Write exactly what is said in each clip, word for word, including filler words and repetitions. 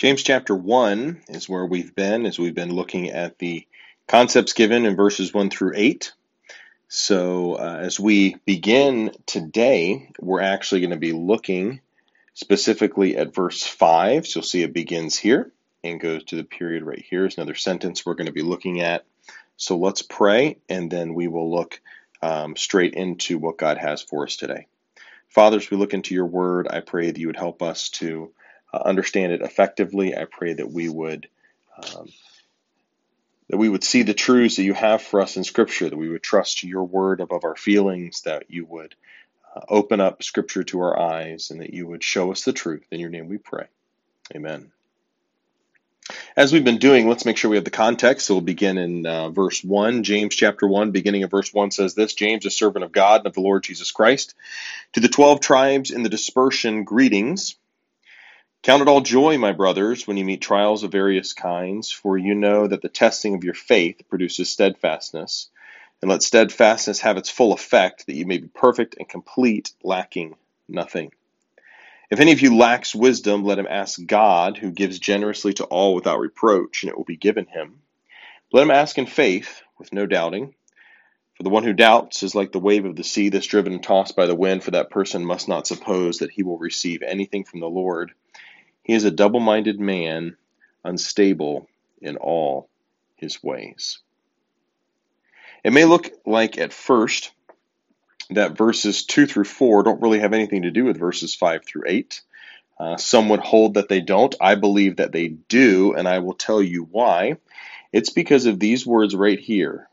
James chapter one is where we've been as we've been looking at the concepts given in verses one through eight. So uh, as we begin today, we're actually going to be looking specifically at verse five. So you'll see it begins here and goes to the period right here. Is another sentence we're going to be looking at. So let's pray, and then we will look um, straight into what God has for us today. Father, as we look into your word, I pray that you would help us to uh, understand it effectively. I pray that we would um, that we would see the truths that you have for us in Scripture, that we would trust your word above our feelings, that you would uh, open up Scripture to our eyes, and that you would show us the truth. In your name we pray. Amen. As we've been doing, let's make sure we have the context. So we'll begin in uh, verse one. James chapter one, beginning of verse one says this: James, a servant of God and of the Lord Jesus Christ, to the twelve tribes in the dispersion, greetings. Count it all joy, my brothers, when you meet trials of various kinds, for you know that the testing of your faith produces steadfastness. And let steadfastness have its full effect, that you may be perfect and complete, lacking nothing. If any of you lacks wisdom, let him ask God, who gives generously to all without reproach, and it will be given him. Let him ask in faith, with no doubting. For the one who doubts is like the wave of the sea that's driven and tossed by the wind, for that person must not suppose that he will receive anything from the Lord. He is a double-minded man, unstable in all his ways. It may look like at first that verses two through four don't really have anything to do with verses five through eight. Uh, some would hold that they don't. I believe that they do, and I will tell you why. It's because of these words right here,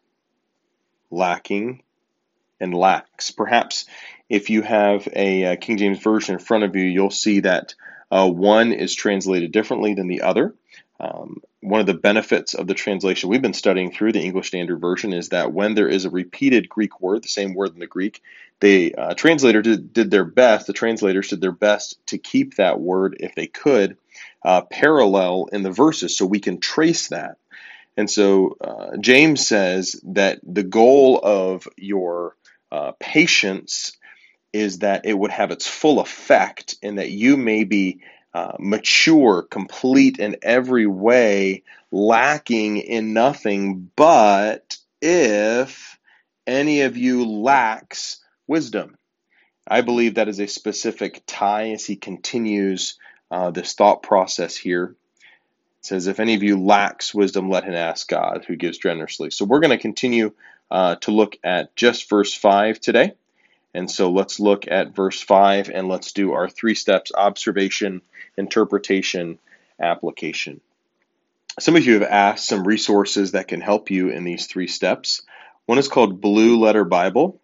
lacking and lacks. Perhaps if you have a uh, King James Version in front of you, you'll see that uh, one is translated differently than the other. Um, one of the benefits of the translation we've been studying through the English Standard Version is that when there is a repeated Greek word, the same word in the Greek, the uh, translator did, did their best, the translators did their best to keep that word, if they could, uh, parallel in the verses so we can trace that. And so uh, James says that the goal of your uh, patience is that it would have its full effect, and that you may be uh, mature, complete in every way, lacking in nothing, but if any of you lacks wisdom. I believe that is a specific tie as he continues uh, this thought process here. It says, if any of you lacks wisdom, let him ask God, who gives generously. So we're going to continue uh, to look at just verse five today. And so let's look at verse five, and let's do our three steps: observation, interpretation, application. Some of you have asked some resources that can help you in these three steps. One is called Blue Letter Bible,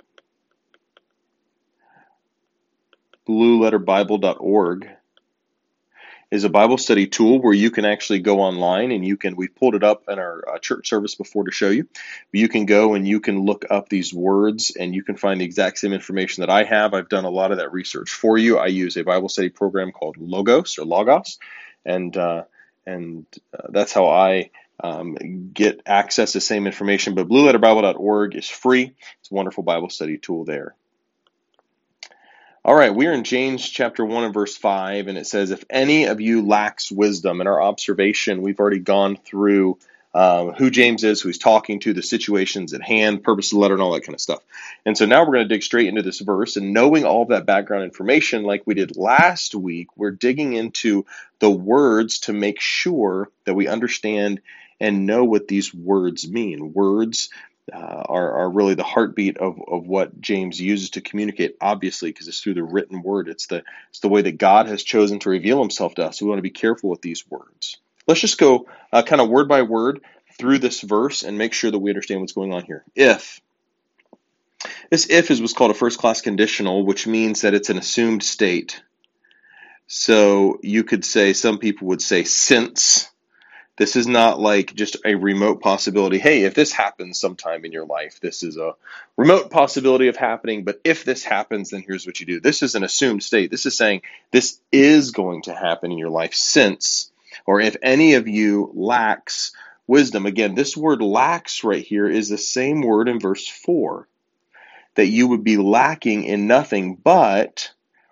blue letter bible dot org. Is a Bible study tool where you can actually go online and you can, we pulled it up in our uh, church service before to show you. You can go and you can look up these words and you can find the exact same information that I have. I've done a lot of that research for you. I use a Bible study program called Logos or Logos, and uh, and uh, that's how I um, get access to the same information. But blue letter bible dot org is free. It's a wonderful Bible study tool there. All right, we are in James chapter one and verse five, and it says, if any of you lacks wisdom. In our observation, we've already gone through uh, who James is, who he's talking to, the situations at hand, purpose of the letter, and all that kind of stuff. And so now we're going to dig straight into this verse, and knowing all of that background information like we did last week, we're digging into the words to make sure that we understand and know what these words mean. Words Uh, are, are really the heartbeat of, of what James uses to communicate, obviously, because it's through the written word. It's the, it's the way that God has chosen to reveal himself to us. So we want to be careful with these words. Let's just go uh, kind of word by word through this verse and make sure that we understand what's going on here. If. This if is what's called a first-class conditional, which means that it's an assumed state. So you could say, some people would say, since. This is not like just a remote possibility. Hey, if this happens sometime in your life, this is a remote possibility of happening, but if this happens, then here's what you do. This is an assumed state. This is saying this is going to happen in your life since, or if any of you lacks wisdom. Again, this word lacks right here is the same word in verse four, that you would be lacking in nothing, but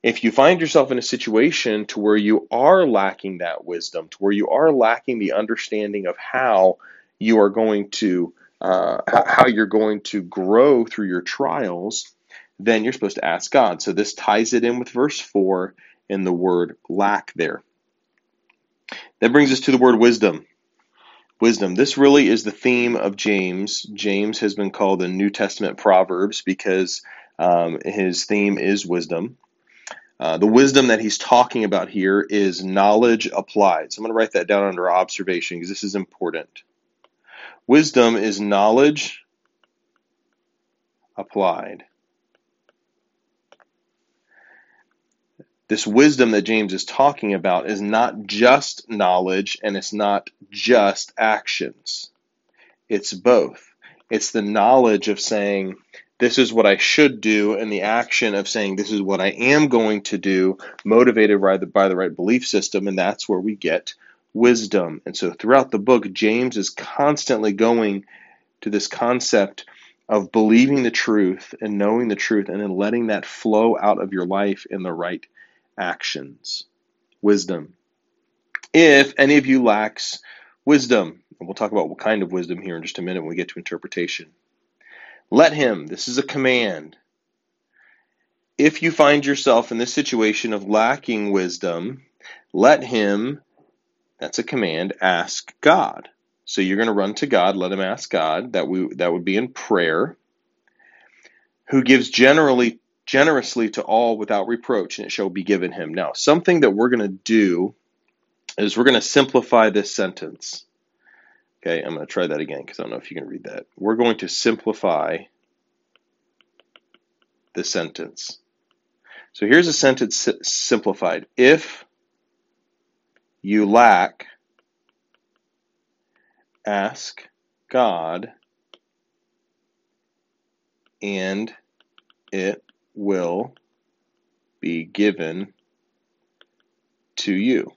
If you find yourself in a situation to where you are lacking that wisdom, to where you are lacking the understanding of how you are going to uh, how you're going to grow through your trials, then you're supposed to ask God. So this ties it in with verse four and the word lack there. That brings us to the word wisdom. Wisdom. This really is the theme of James. James has been called the New Testament Proverbs because um, his theme is wisdom. Uh, the wisdom that he's talking about here is knowledge applied. So I'm going to write that down under observation because this is important. Wisdom is knowledge applied. This wisdom that James is talking about is not just knowledge and it's not just actions. It's both. It's the knowledge of saying, this is what I should do, and the action of saying, this is what I am going to do, motivated by the, by the right belief system, and that's where we get wisdom. And so throughout the book, James is constantly going to this concept of believing the truth and knowing the truth, and then letting that flow out of your life in the right actions. Wisdom. If any of you lacks wisdom, and we'll talk about what kind of wisdom here in just a minute when we get to interpretation. Let him, this is a command. If you find yourself in this situation of lacking wisdom, let him, that's a command, ask God. So you're going to run to God, let him ask God, that we that would be in prayer, who gives generally generously to all without reproach, and it shall be given him. Now, something that we're going to do is we're going to simplify this sentence. Okay, I'm going to try that again because I don't know if you can read that. We're going to simplify the sentence. So here's a sentence simplified. If you lack, ask God, and it will be given to you.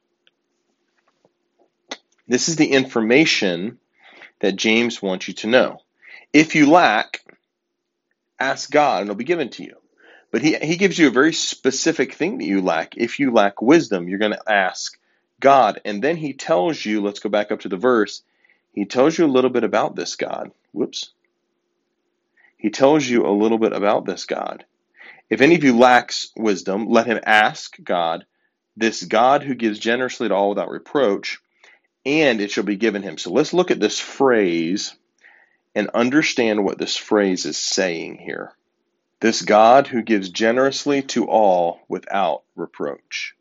This is the information that James wants you to know. If you lack, ask God, and it'll be given to you. But he, he gives you a very specific thing that you lack. If you lack wisdom, you're going to ask God. And then he tells you, let's go back up to the verse, he tells you a little bit about this God. Whoops. He tells you a little bit about this God. If any of you lacks wisdom, let him ask God, this God who gives generously to all without reproach, and it shall be given him. So let's look at this phrase and understand what this phrase is saying here. This God who gives generously to all without reproach.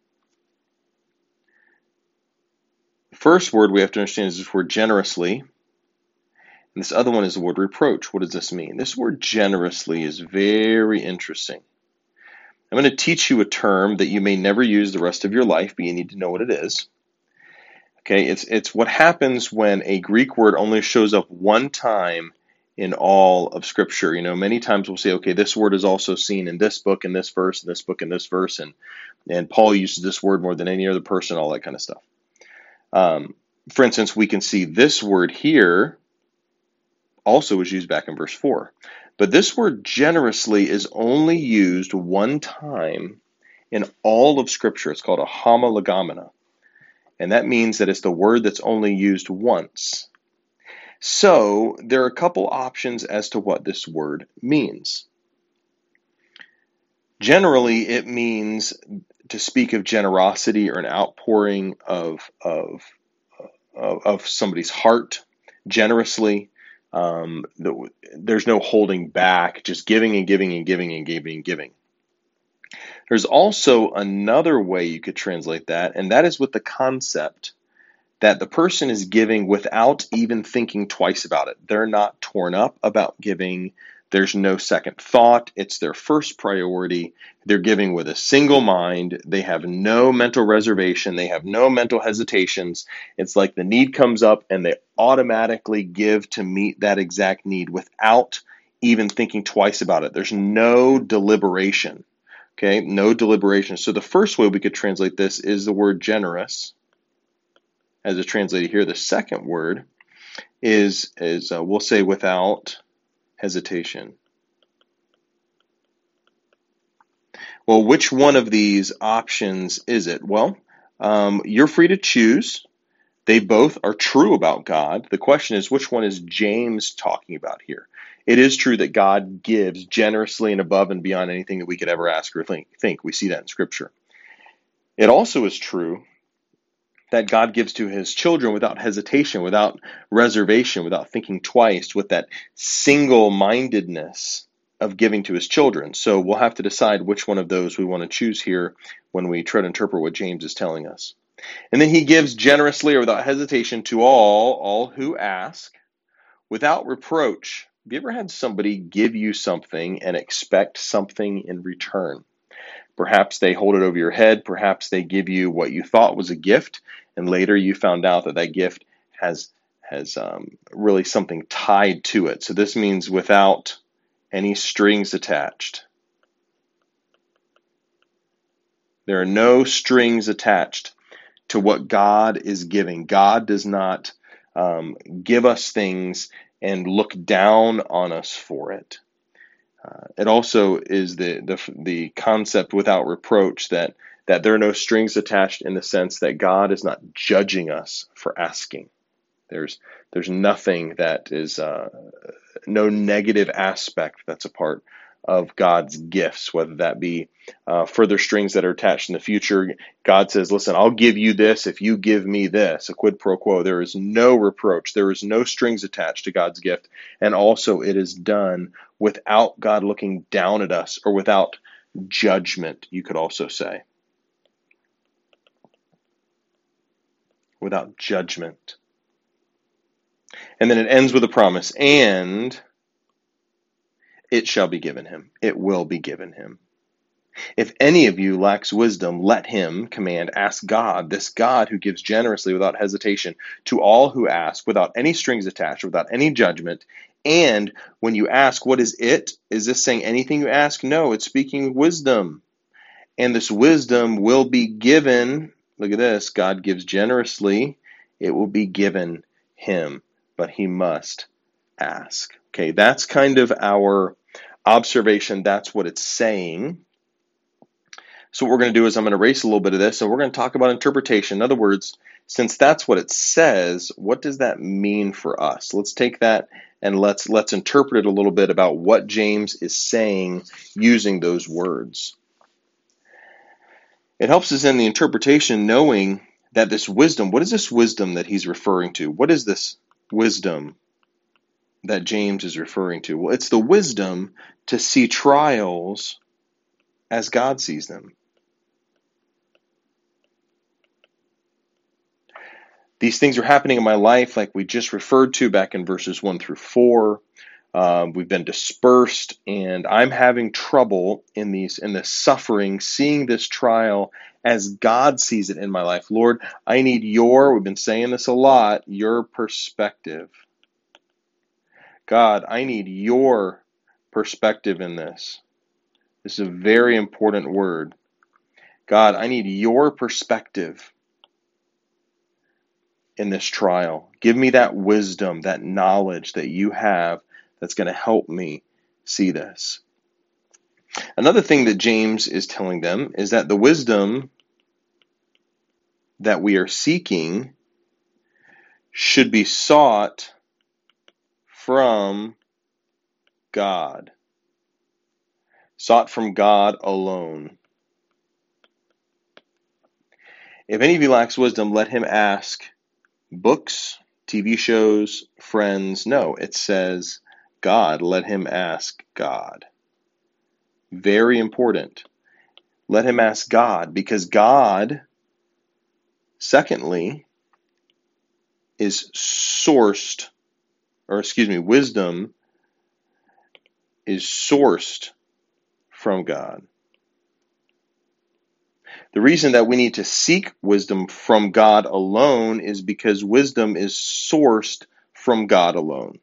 The first word we have to understand is this word generously. And this other one is the word reproach. What does this mean? This word generously is very interesting. I'm going to teach you a term that you may never use the rest of your life, but you need to know what it is. Okay, it's it's what happens when a Greek word only shows up one time in all of Scripture. You know, many times we'll say, okay, this word is also seen in this book, in this verse, in this book, in this verse, and and Paul uses this word more than any other person, all that kind of stuff. Um, for instance, we can see this word here also is used back in verse four. But this word generously is only used one time in all of Scripture. It's called a homologomena. And that means that it's the word that's only used once. So there are a couple options as to what this word means. Generally, it means to speak of generosity or an outpouring of, of, of, of somebody's heart generously. Um, there's no holding back, just giving and giving and giving and giving and giving. There's also another way you could translate that, and that is with the concept that the person is giving without even thinking twice about it. They're not torn up about giving. There's no second thought. It's their first priority. They're giving with a single mind. They have no mental reservation. They have no mental hesitations. It's like the need comes up and they automatically give to meet that exact need without even thinking twice about it. There's no deliberation. Okay, no deliberation. So the first way we could translate this is the word generous, as it's translated here. The second word is, is uh, we'll say without hesitation. Well, which one of these options is it? Well, um, you're free to choose. They both are true about God. The question is, which one is James talking about here? It is true that God gives generously and above and beyond anything that we could ever ask or think. think. We see that in Scripture. It also is true that God gives to his children without hesitation, without reservation, without thinking twice, with that single-mindedness of giving to his children. So we'll have to decide which one of those we want to choose here when we try to interpret what James is telling us. And then he gives generously or without hesitation to all, all who ask, without reproach. Have you ever had somebody give you something and expect something in return? Perhaps they hold it over your head. Perhaps they give you what you thought was a gift, and later you found out that that gift has has um, really something tied to it. So this means without any strings attached. There are no strings attached to what God is giving. God does not um, give us things and look down on us for it. Uh, it also is the, the the concept without reproach that that there are no strings attached in the sense that God is not judging us for asking. There's there's nothing that is uh, no negative aspect that's a part of God's gifts, whether that be uh, further strings that are attached in the future. God says, listen, I'll give you this if you give me this, a quid pro quo. There is no reproach. There is no strings attached to God's gift. And also it is done without God looking down at us or without judgment, you could also say. Without judgment. And then it ends with a promise, and it shall be given him. It will be given him. If any of you lacks wisdom, let him, command, ask God, this God who gives generously without hesitation to all who ask, without any strings attached, without any judgment. And when you ask, what is it? Is this saying anything you ask? No, it's speaking wisdom. And this wisdom will be given. Look at this. God gives generously. It will be given him, but he must ask. Okay, that's kind of our observation. That's what it's saying. So what we're going to do is I'm going to erase a little bit of this, and we're going to talk about interpretation. In other words, since that's what it says, what does that mean for us? Let's take that and let's let's interpret it a little bit about what James is saying using those words. It helps us in the interpretation knowing that this wisdom, what is this wisdom that he's referring to? What is this wisdom that James is referring to? Well, it's the wisdom to see trials as God sees them. These things are happening in my life, like we just referred to back in verses one through four. Um, we've been dispersed, and I'm having trouble in these in this suffering, seeing this trial as God sees it in my life. Lord, I need your, we've been saying this a lot, your perspective. God, I need your perspective in this. This is a very important word. God, I need your perspective in this trial. Give me that wisdom, that knowledge that you have that's going to help me see this. Another thing that James is telling them is that the wisdom that we are seeking should be sought from God. Sought from God alone. If any of you lacks wisdom, let him ask books, T V shows, friends. No, it says God. Let him ask God. Very important. Let him ask God, because God, secondly, is sourced, or excuse me, wisdom is sourced from God. The reason that we need to seek wisdom from God alone is because wisdom is sourced from God alone.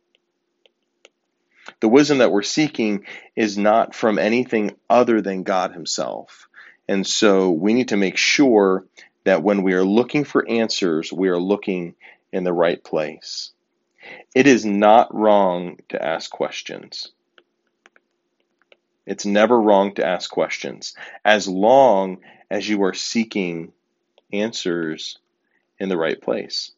The wisdom that we're seeking is not from anything other than God himself. And so we need to make sure that when we are looking for answers, we are looking in the right place. It is not wrong to ask questions. It's never wrong to ask questions, as long as you are seeking answers in the right place.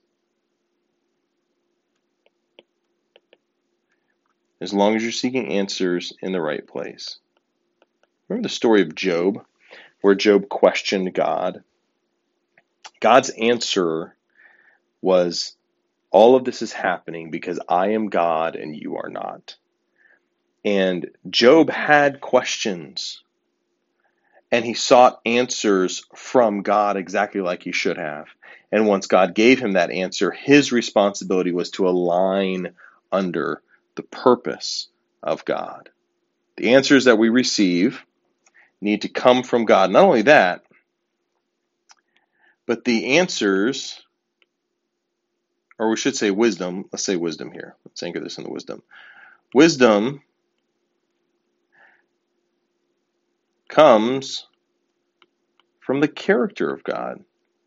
As long as you're seeking answers in the right place. Remember the story of Job, where Job questioned God? God's answer was, all of this is happening because I am God and you are not. And Job had questions, and he sought answers from God exactly like he should have. And once God gave him that answer, his responsibility was to align under the purpose of God. The answers that we receive need to come from God. Not only that, but the answers, or we should say wisdom, let's say wisdom here. Let's anchor this in the wisdom. Wisdom comes from the character of God.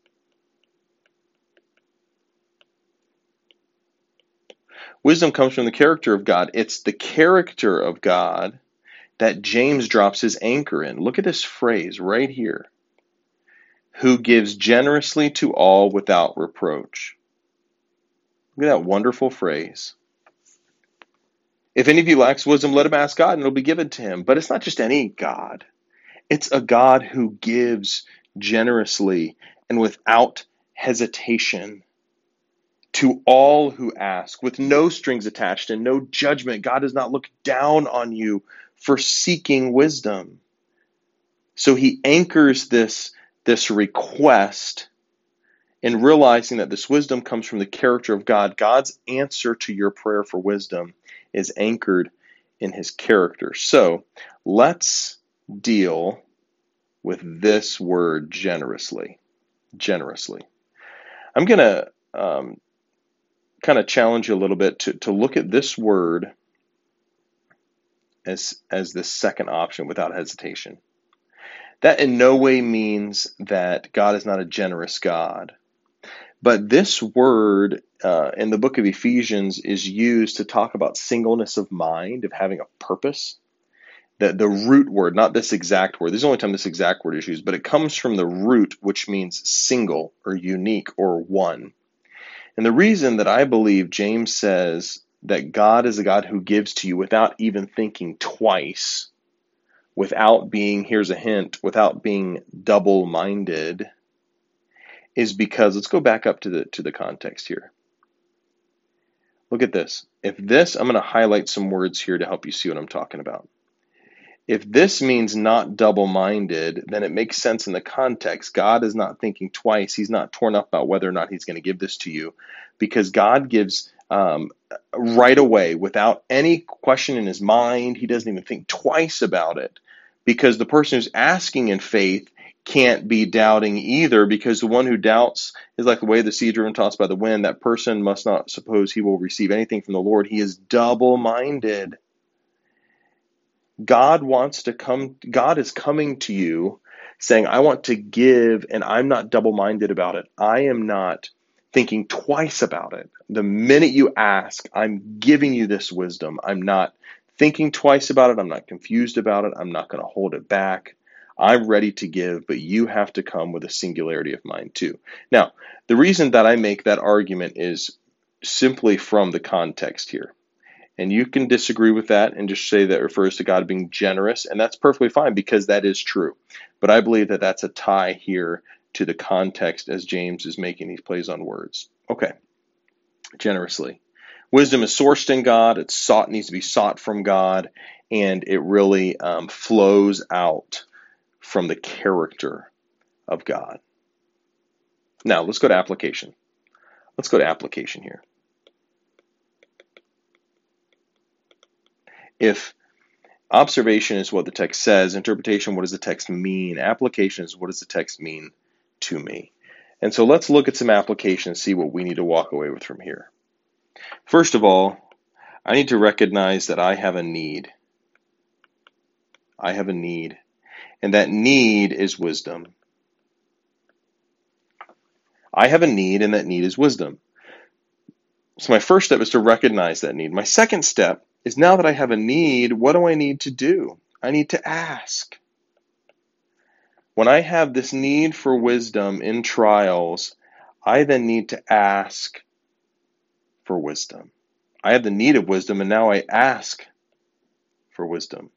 Wisdom comes from the character of God. It's the character of God that James drops his anchor in. Look at this phrase right here. Who gives generously to all without reproach. Look at that wonderful phrase. If any of you lacks wisdom, let him ask God, and it'll be given to him. But it's not just any God. It's a God who gives generously and without hesitation to all who ask, with no strings attached and no judgment. God does not look down on you for seeking wisdom. So he anchors this, this request in realizing that this wisdom comes from the character of God. God's answer to your prayer for wisdom is anchored in his character. So let's deal with this word generously. Generously. I'm going to um, kind of challenge you a little bit to, to look at this word as, as the second option without hesitation. That in no way means that God is not a generous God. But this word uh, in the book of Ephesians is used to talk about singleness of mind, of having a purpose. The, the root word, not this exact word. This is the only time this exact word is used, but it comes from the root, which means single or unique or one. And the reason that I believe James says that God is a God who gives to you without even thinking twice, without being, here's a hint, without being double-minded, is because, let's go back up to the to the context here. Look at this. If this, I'm going to highlight some words here to help you see what I'm talking about. If this means not double-minded, then it makes sense in the context. God is not thinking twice. He's not torn up about whether or not he's going to give this to you, because God gives um, right away without any question in his mind. He doesn't even think twice about it, because the person who's asking in faith can't be doubting either, because the one who doubts is like the way the sea driven tossed by the wind. That person must not suppose he will receive anything from the Lord. He is double-minded. God wants to come, God is coming to you saying, I want to give, and I'm not double-minded about it. I am not thinking twice about it. The minute you ask, I'm giving you this wisdom. I'm not thinking twice about it. I'm not confused about it. I'm not going to hold it back. I'm ready to give, but you have to come with a singularity of mind too. Now, the reason that I make that argument is simply from the context here. And you can disagree with that and just say that refers to God being generous, and that's perfectly fine because that is true. But I believe that that's a tie here to the context as James is making these plays on words. Okay, generously. Wisdom is sourced in God. It's sought, needs to be sought from God, and it really um, flows out from the character of God. Now, let's go to application. Let's go to application here. If observation is what the text says, interpretation, what does the text mean? Application is what does the text mean to me? And so let's look at some application and see what we need to walk away with from here. First of all, I need to recognize that I have a need. I have a need. And that need is wisdom. I have a need, and that need is wisdom. So my first step is to recognize that need. My second step is, now that I have a need, what do I need to do? I need to ask. When I have this need for wisdom in trials, I then need to ask for wisdom. I have the need of wisdom, and now I ask for wisdom.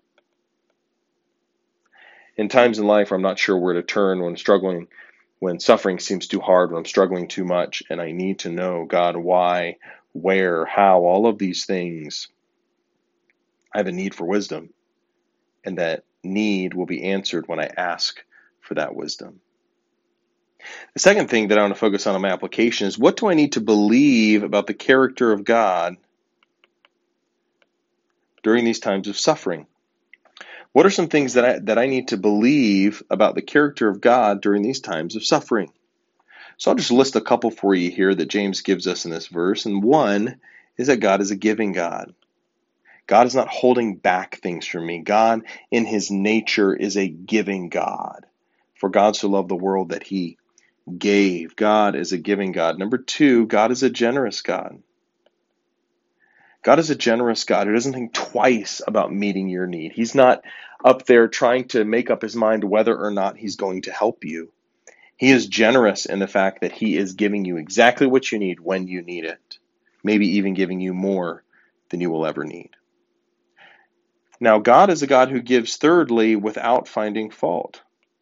In times in life where I'm not sure where to turn, when I'm struggling, when suffering seems too hard, when I'm struggling too much, and I need to know, God, why, where, how, all of these things, I have a need for wisdom. And that need will be answered when I ask for that wisdom. The second thing that I want to focus on in my application is, what do I need to believe about the character of God during these times of suffering? What are some things that I, that I need to believe about the character of God during these times of suffering? So I'll just list a couple for you here that James gives us in this verse. And one is that God is a giving God. God is not holding back things from me. God, in his nature, is a giving God. For God so loved the world that he gave. God is a giving God. Number two, God is a generous God. God is a generous God who doesn't think twice about meeting your need. He's not up there trying to make up his mind whether or not he's going to help you. He is generous in the fact that he is giving you exactly what you need when you need it, maybe even giving you more than you will ever need. Now, God is a God who gives, thirdly, without finding fault.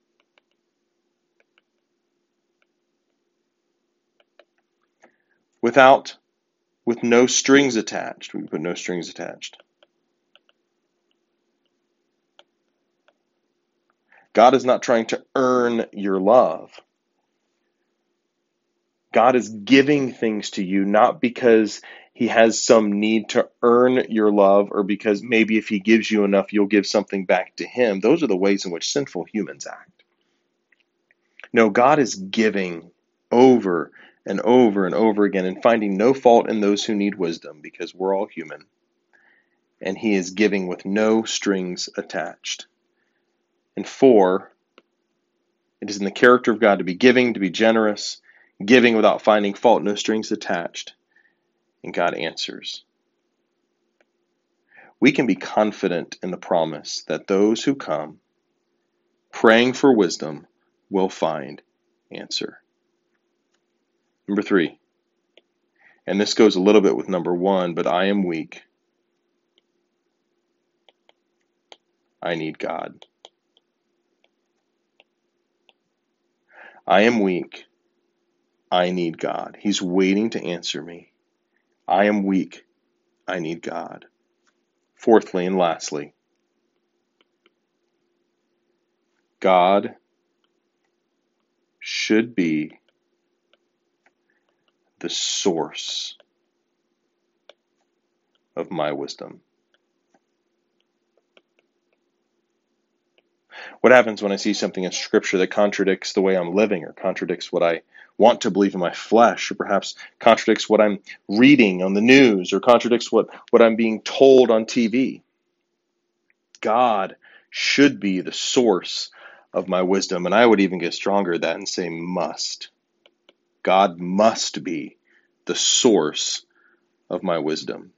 Without, with no strings attached. We put no strings attached. God is not trying to earn your love. God is giving things to you, not because he has some need to earn your love, or because maybe if he gives you enough, you'll give something back to him. Those are the ways in which sinful humans act. No, God is giving over and over and over again and finding no fault in those who need wisdom, because we're all human. And he is giving with no strings attached. And four, it is in the character of God to be giving, to be generous, giving without finding fault, no strings attached. And God answers. We can be confident in the promise that those who come praying for wisdom will find answer. Number three, and this goes a little bit with number one, but I am weak. I need God. I am weak. I need God. He's waiting to answer me. I am weak. I need God. Fourthly and lastly, God should be the source of my wisdom. What happens when I see something in Scripture that contradicts the way I'm living, or contradicts what I want to believe in my flesh, or perhaps contradicts what I'm reading on the news, or contradicts what, what I'm being told on T V? God should be the source of my wisdom, and I would even get stronger at that and say must. God must be the source of my wisdom.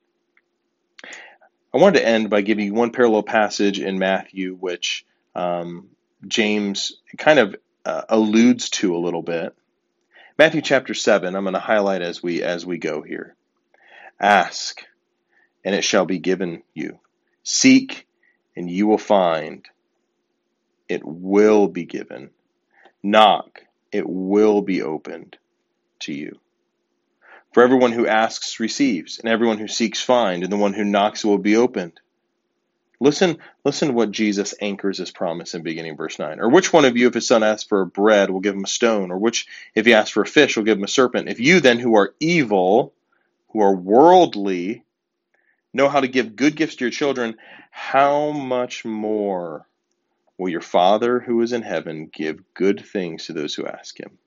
I wanted to end by giving you one parallel passage in Matthew, which um, James kind of uh, alludes to a little bit. Matthew chapter seven, I'm going to highlight as we as we go here. Ask, and it shall be given you. Seek, and you will find. It will be given. Knock, it will be opened to you. For everyone who asks receives, and everyone who seeks finds, and the one who knocks will be opened. Listen, listen to what Jesus anchors his promise in beginning verse nine. Or which one of you, if his son asks for bread, will give him a stone? Or which, if he asks for a fish, will give him a serpent? If you then, who are evil, who are worldly, know how to give good gifts to your children, how much more will your Father who is in heaven give good things to those who ask him?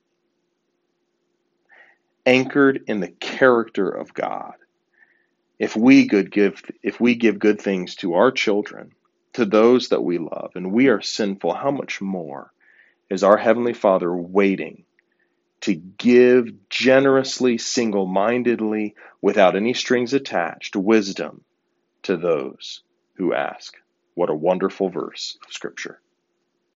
Anchored in the character of God. If we good give if we give good things to our children, to those that we love, and we are sinful, how much more is our Heavenly Father waiting to give generously, single-mindedly, without any strings attached, wisdom to those who ask What a wonderful verse of Scripture.